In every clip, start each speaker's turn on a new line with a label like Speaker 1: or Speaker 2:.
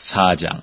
Speaker 1: 4장.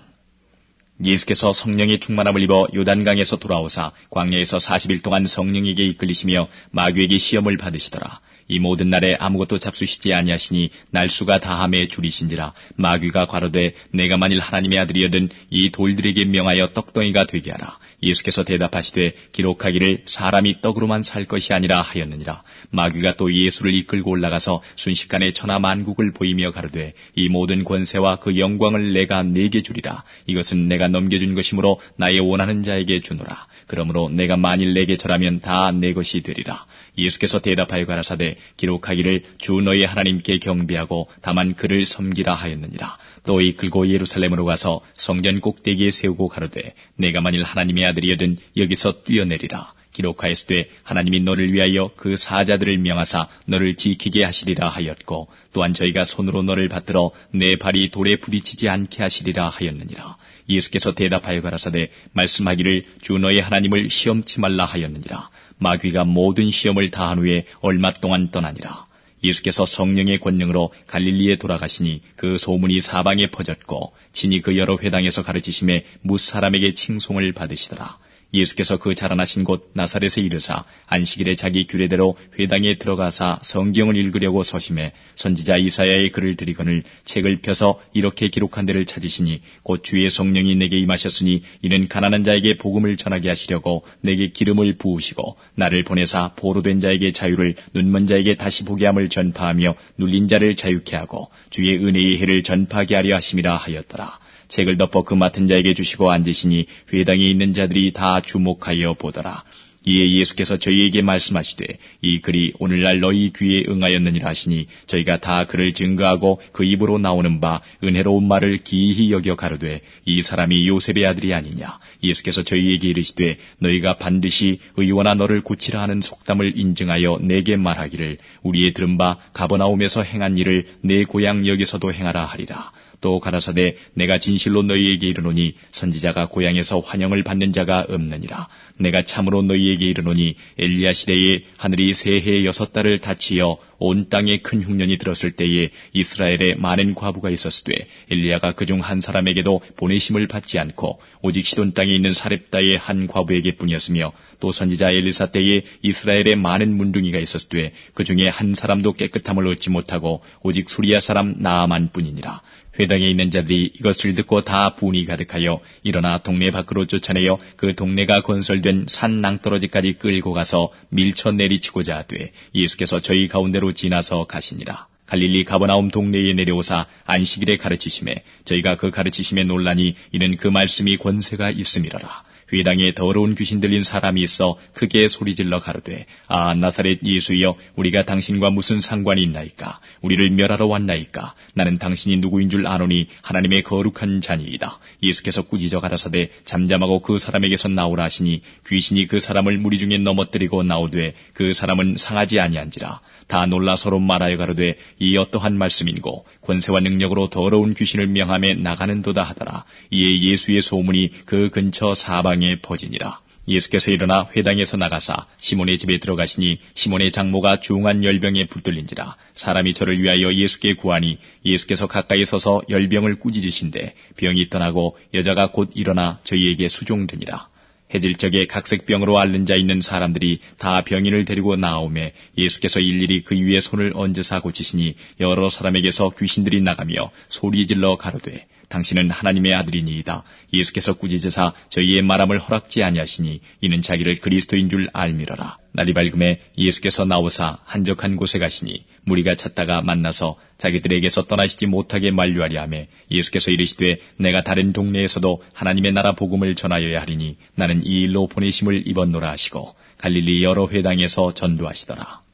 Speaker 1: 예수께서 성령의 충만함을 입어 요단강에서 돌아오사 광야에서 40일 동안 성령에게 이끌리시며 마귀에게 시험을 받으시더라. 이 모든 날에 아무것도 잡수시지 아니하시니 날수가 다함에 줄이신지라. 마귀가 가로되 내가 만일 하나님의 아들이여든 이 돌들에게 명하여 떡덩이가 되게 하라. 예수께서 대답하시되 기록하기를 사람이 떡으로만 살 것이 아니라 하였느니라. 마귀가 또 예수를 이끌고 올라가서 순식간에 천하 만국을 보이며 가로되 이 모든 권세와 그 영광을 내가 네게 주리라. 이것은 내가 넘겨준 것이므로 나의 원하는 자에게 주노라. 그러므로 내가 만일 내게 절하면 다 내 것이 되리라. 예수께서 대답하여 가라사대 기록하기를 주 너희 하나님께 경배하고 다만 그를 섬기라 하였느니라. 또 이끌고 예루살렘으로 가서 성전 꼭대기에 세우고 가로되 내가 만일 하나님의 아들이여든 여기서 뛰어내리라. 기록하였으되 하나님이 너를 위하여 그 사자들을 명하사 너를 지키게 하시리라 하였고 또한 저희가 손으로 너를 받들어 내 발이 돌에 부딪히지 않게 하시리라 하였느니라. 예수께서 대답하여 가라사대 말씀하기를 주 너희 하나님을 시험치 말라 하였느니라. 마귀가 모든 시험을 다한 후에 얼마 동안 떠나니라. 예수께서 성령의 권능으로 갈릴리에 돌아가시니 그 소문이 사방에 퍼졌고 친히 그 여러 회당에서 가르치심에 뭇사람에게 칭송을 받으시더라. 예수께서 그 자라나신 곳 나사렛에 이르사 안식일에 자기 규례대로 회당에 들어가사 성경을 읽으려고 서심해 선지자 이사야의 글을 들이거늘 책을 펴서 이렇게 기록한 데를 찾으시니 곧 주의 성령이 내게 임하셨으니 이는 가난한 자에게 복음을 전하게 하시려고 내게 기름을 부으시고 나를 보내사 포로된 자에게 자유를 눈먼 자에게 다시 보게 함을 전파하며 눌린 자를 자유케 하고 주의 은혜의 해를 전파하게 하려 하심이라 하였더라. 책을 덮어 그 맡은 자에게 주시고 앉으시니 회당에 있는 자들이 다 주목하여 보더라. 이에 예수께서 저희에게 말씀하시되 이 글이 오늘날 너희 귀에 응하였느니라 하시니 저희가 다 그를 증거하고 그 입으로 나오는 바 은혜로운 말을 기이히 여겨 가로되 이 사람이 요셉의 아들이 아니냐. 예수께서 저희에게 이르시되 너희가 반드시 의원아 너를 고치라 하는 속담을 인증하여 내게 말하기를 우리의 들은 바 가버나움에서 행한 일을 내 고향 여기서도 행하라 하리라. 또 가라사대 내가 진실로 너희에게 이르노니 선지자가 고향에서 환영을 받는 자가 없느니라. 내가 참으로 너희에게 이르노니 엘리야 시대에 하늘이 새해 6달을 닫히어 온 땅에 큰 흉년이 들었을 때에 이스라엘에 많은 과부가 있었으되 엘리야가 그중 한 사람에게도 보내심을 받지 않고 오직 시돈 땅에 있는 사렙다의 한 과부에게 뿐이었으며 또 선지자 엘리사 때에 이스라엘에 많은 문둥이가 있었으되 그중에 한 사람도 깨끗함을 얻지 못하고 오직 수리아 사람 나아만 뿐이니라. 회당에 있는 자들이 이것을 듣고 다 분이 가득하여 일어나 동네 밖으로 쫓아내어 그 동네가 건설된 산 낭떠러지까지 끌고 가서 밀쳐 내리치고자 하되 예수께서 저희 가운데로 지나서 가시니라. 갈릴리 가버나움 동네에 내려오사 안식일에 가르치심에 저희가 그 가르치심에 놀라니 이는 그 말씀이 권세가 있음이로라. 회당에 더러운 귀신 들린 사람이 있어 크게 소리질러 가로되 아 나사렛 예수여 우리가 당신과 무슨 상관이 있나이까. 우리를 멸하러 왔나이까. 나는 당신이 누구인 줄 아노니 하나님의 거룩한 자니이다. 예수께서 꾸짖어 가라사대 잠잠하고 그 사람에게서 나오라 하시니 귀신이 그 사람을 무리 중에 넘어뜨리고 나오되 그 사람은 상하지 아니한지라. 다 놀라 서로 말하여 가로되 이 어떠한 말씀인고 권세와 능력으로 더러운 귀신을 명함에 나가는도다 하더라. 이에 예수의 소문이 그 근처 사방에 퍼지니라. 예수께서 일어나 회당에서 나가사 시몬의 집에 들어가시니 시몬의 장모가 중한 열병에 붙들린지라. 사람이 저를 위하여 예수께 구하니 예수께서 가까이 서서 열병을 꾸짖으신데 병이 떠나고 여자가 곧 일어나 저희에게 수종드니라. 해질 적에 각색병으로 앓는 자 있는 사람들이 다 병인을 데리고 나오매 예수께서 일일이 그 위에 손을 얹으사 고치시니 여러 사람에게서 귀신들이 나가며 소리질러 가로되 당신은 하나님의 아들이니이다. 예수께서 꾸짖으사 저희의 말함을 허락지 아니하시니 이는 자기를 그리스도인 줄 알미러라. 날이 밝음에 예수께서 나오사 한적한 곳에 가시니 무리가 찾다가 만나서 자기들에게서 떠나시지 못하게 만류하려 하매 예수께서 이르시되 내가 다른 동네에서도 하나님의 나라 복음을 전하여야 하리니 나는 이 일로 보내심을 입었노라 하시고 갈릴리 여러 회당에서 전도하시더라.